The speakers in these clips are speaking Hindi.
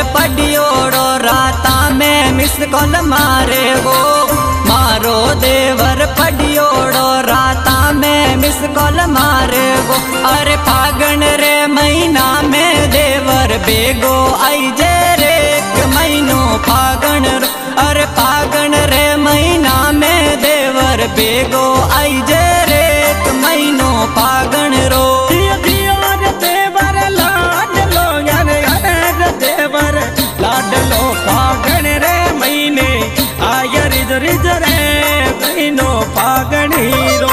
पडियोड़ो राता में मिस कॉल मारे गो। मारो देवर पडियोड़ो राता में मिस कॉल मारे गो। अरे फागण रे महीना में देवर बेगो आई जे रे एक महीनो फागण रो। अरे फागण रे महीना में देवर बेगो आई जे रे एक महीनो फागण रो। लाडलो फागण रे महीने आया रिज रिज रे महीनो फागण हीरो।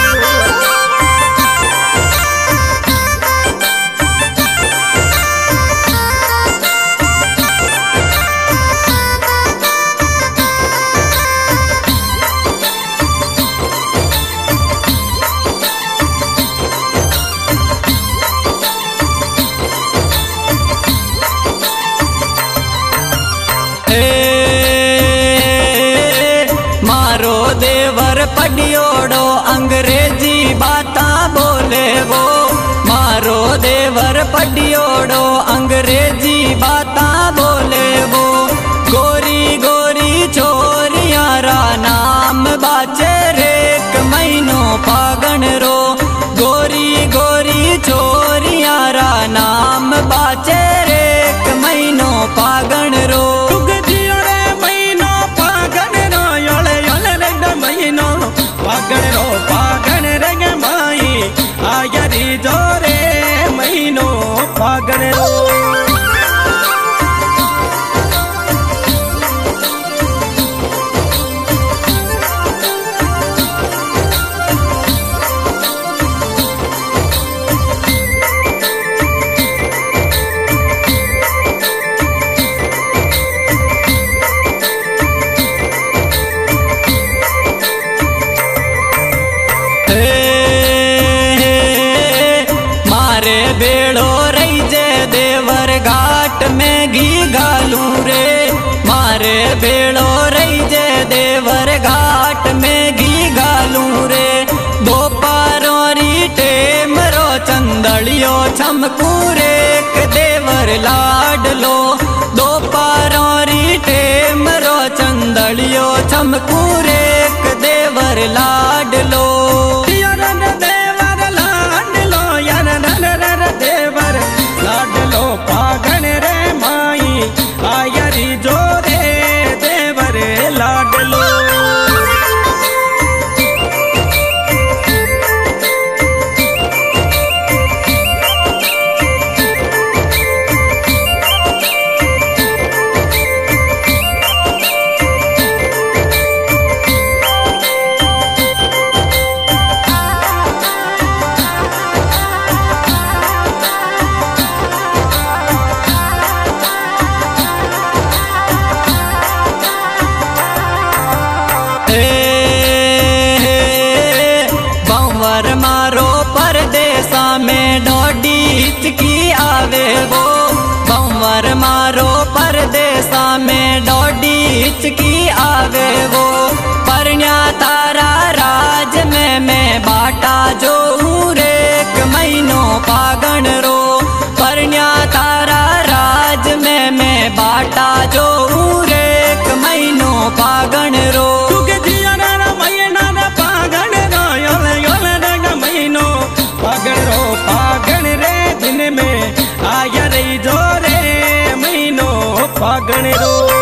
मारो देवर पडियोड़ो अंग्रेजी बाता बोले वो। मारो देवर पडियोड़ो अंग्रेजी बाता बोले वो। गोरी गोरी छोरियारा नाम बाचे रे एक महीनो फागण रो। गोरी गोरी छोरियारा नाम बाचे रे एक महीनो फागण रो। फागण रो फागण रंग माई आया री जोरे महीनो फागण रो। मारे बेड़ो रही जे देवर घाट में घी घालू रे। मारे बेड़ो रही जे देवर घाट में घी घालू रे। दोपहरों री टेम रो चंदड़ियो छमकू रे एक देवर लाडलो। दोपहरों री टेम रो चंदड़ियो छमकू रे एक देवर लाडलो। लाडलो फागण रे माई आया री जोरे देवर लाडलो। बंवर मारो परदेसा में डोडी हिचकी आवे वो। बंवर मारो परदेसा में डोडी हिचकी आवे वो। परण्या तारा राज में मैं बाटा जो रे एक महीनो फागण रो। परण्या तारा राज में मैं बाटा जो रे एक महीनो फागण रो। फागण रो फागण रे दिन में आया रे जोरे महीनो फागण रो।